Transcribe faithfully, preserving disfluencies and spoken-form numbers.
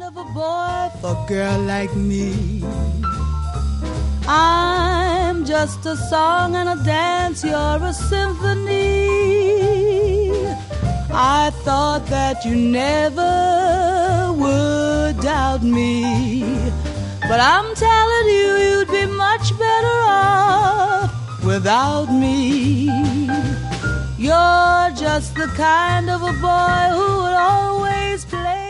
of a boy for a girl like me. I'm just a song and a dance, you're a symphony. I thought that you never would doubt me, but I'm telling you, you'd be much better off without me. You're just the kind of a boy who would always play